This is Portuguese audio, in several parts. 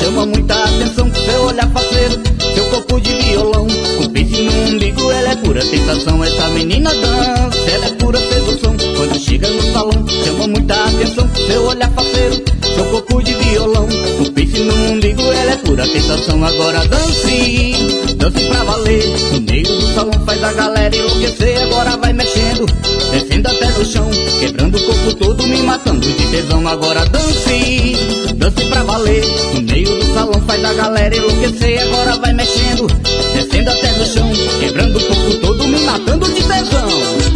chama muita atenção. Seu olhar faceiro, seu corpo de violão, com piercing no umbigo, ela é pura tentação. Essa menina dança, ela é pura sedução. Quando chega no salão, chama muita atenção. Seu olhar faceiro, seu corpo de violão, com piercing no umbigo, ela é pura tentação. Agora dance, dance pra valer. No meio do salão faz a galera enlouquecer. Agora vai mexendo, descendo até no chão, quebrando o corpo todo, me matando de tesão. Agora dance, dance pra valer. No meio do salão faz a galera enlouquecer. Agora vai mexendo, descendo até no chão, quebrando o corpo todo, me matando de tesão.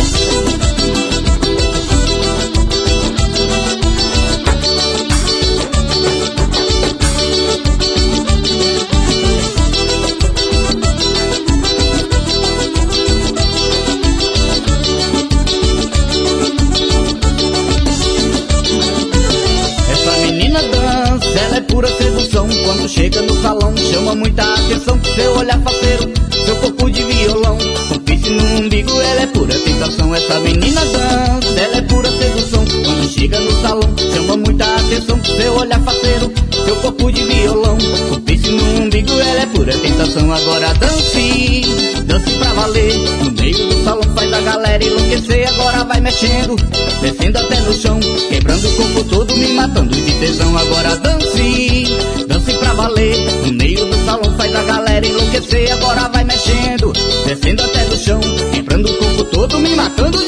Ela é pura sedução. Quando chega no salão, chama muita atenção. Seu olhar faceiro, seu corpo de violão, com piercing no umbigo, ela é pura tentação. Essa menina dança, ela é pura sedução. Quando chega no salão, chama muita atenção. Seu olhar faceiro, seu corpo de violão, com piercing no umbigo, ela é pura tentação. Agora dance, dance pra valer. No meio do salão faz a galera enlouquecer. Agora vai mexendo, descendo até no chão, quebrando o corpo todo, me matando de tesão. Agora dance, dance pra valer. No meio do salão faz a galera enlouquecer. Agora vai mexendo, descendo até no chão, quebrando o corpo todo, me matando